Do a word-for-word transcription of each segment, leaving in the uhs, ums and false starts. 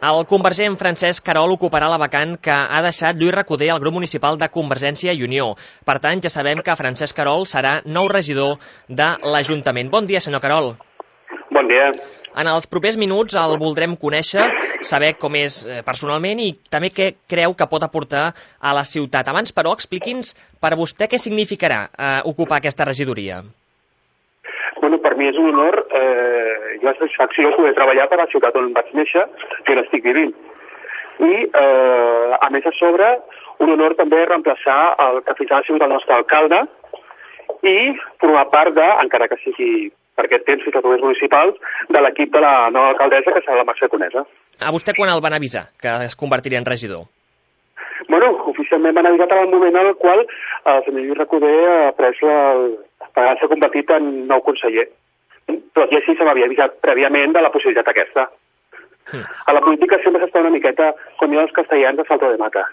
El convergent Francesc Querol ocuparà la vacant que ha deixat Lluís Recoder al grup municipal de Convergència i Unió. Per tant, ja sabem que Francesc Querol serà nou regidor de l'Ajuntament. Bon dia, senyor Querol. Bon dia. En els propers minuts el voldrem conèixer, saber com és personalment i també què creu que pot aportar a la ciutat. Abans, però, expliqui'ns per vostè què significarà eh, ocupar aquesta regidoria. Bueno, per mi és un honor eh, i una satisfacció poder treballar per a la ciutat on vaig néixer i on estic vivint. I, eh, a més a sobre, un honor també reemplaçar el que fins ara ha sigut el nostre alcalde i formar part de, encara que sigui per aquest temps fins a primers municipals, de l'equip de la nova alcaldessa, que serà la Mercè Conesa. A vostè quan el van avisar que es convertiria en regidor? Bueno, oficialment van avisar en el moment en el qual el senyor Lluís Recoder ha pres la... s'ha convertit en nou conseller. Però ja sí se m'havia avisat prèviament de la possibilitat aquesta. Mm. A la política sempre s'està una miqueta, com diuen els castellans, a salto de mata.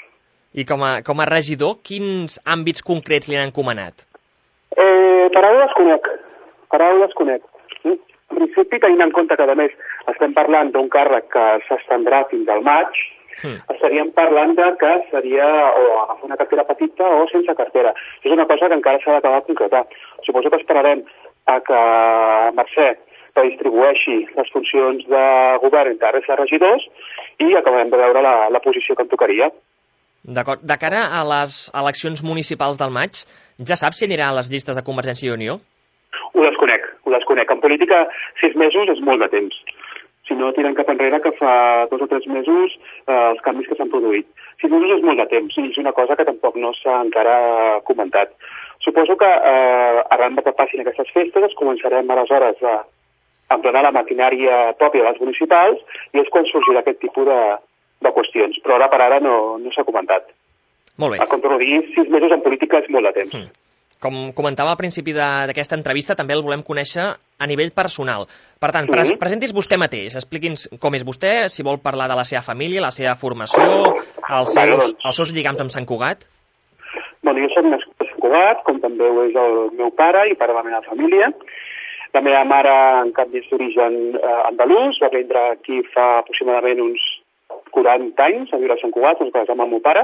I com a, com a regidor, quins àmbits concrets li han encomanat? Eh, per ara ho desconec. Per ara ho desconec. Mm? En principi, tenint en compte que, a més, estem parlant d'un càrrec que s'estendrà fins al maig, Mm. estaríem parlant de que seria o agafar una cartera petita o sense cartera. És una cosa que encara s'ha d'acabar de concretar. Suposo que esperarem a que Mercè redistribueixi les funcions de govern entre els regidors i acabarem de veure la, la posició que em tocaria. D'acord. De cara a les eleccions municipals del maig, ja sap si anirà a les llistes de Convergència i Unió? Ho desconec, ho desconec. En política, sis mesos és molt de temps. Si no tiren cap enrere, que fa dos o tres mesos eh, els canvis que s'han produït. Sis mesos és molt de temps i és una cosa que tampoc no s'ha encara comentat. Suposo que eh, arran de que passin aquestes festes es començarem aleshores a emplenar la maquinària pròpia de les municipals i és quan sorgirà aquest tipus de, de qüestions. Però ara per ara no, no s'ha comentat. Molt bé. Com torno a dir, sis mesos en política és molt de temps. Mm. Com comentava al principi d'aquesta entrevista, també el volem conèixer a nivell personal. Per tant, pre Mm-hmm. presenti's vostè mateix, expliqui'ns com és vostè, si vol parlar de la seva família, la seva formació, els seus, Bueno, doncs. els seus lligams amb Sant Cugat. Bueno, jo soc nascut a Sant Cugat, com també ho és el meu pare i pare de la meva família. La meva mare, en canvi, és d'origen eh, andalús, va vindre aquí fa aproximadament uns quaranta anys a viure a Sant Cugat, ens casam amb el meu pare.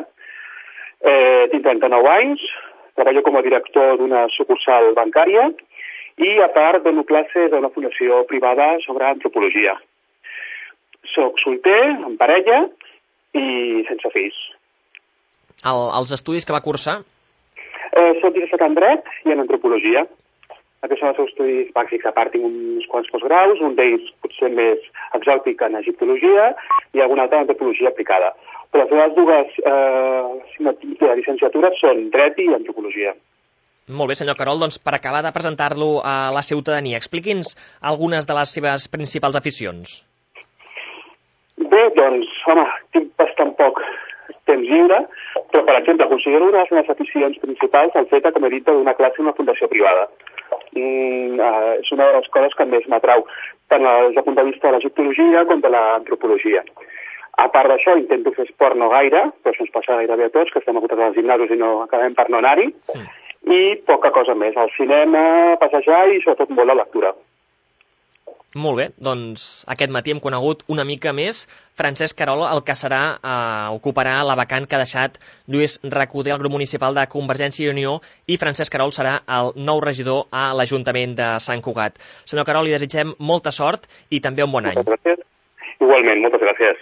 Eh, tinc trenta-nou anys, treballo com a director d'una sucursal bancària i, a part, dono classes a una fundació privada sobre antropologia. Soc solter, en parella i sense fills. El, els estudis que va cursar? Eh, soc llicenciat en dret i en antropologia. Aquests són els seus estudis bàsics. A part, tinc uns quants postgraus, un d'ells potser més exòtic en egiptologia i algun altre en antropologia aplicada. Però les meves dues eh, llicenciatures són dret i antropologia. Molt bé, senyor Querol, doncs per acabar de presentar-lo a la ciutadania, expliqui'ns algunes de les seves principals aficions. Bé, doncs, home, tinc bastant poc temps lliure, però, per exemple, considero una de les meves aficions principals el fet, com he dit, de donar classe en una fundació privada. Mm, uh, és una de les coses que més m'atrau, tant des del punt de vista de l'egiptologia com de l'antropologia. A part d'això, intento fer esport no gaire, però això ens passa gairebé a tots, que estem acotats als gimnasos i no acabem per no anar-hi, mm. i poca cosa més, al cinema, passejar i sobretot molt la lectura. Molt bé, doncs aquest matí hem conegut una mica més Francesc Querol, el que serà, eh, ocuparà la vacant que ha deixat Lluís Recoder al grup municipal de Convergència i Unió i Francesc Querol serà el nou regidor a l'Ajuntament de Sant Cugat. Senyor Querol, li desitgem molta sort i també un bon any. Moltes gràcies. Igualment, moltes gràcies.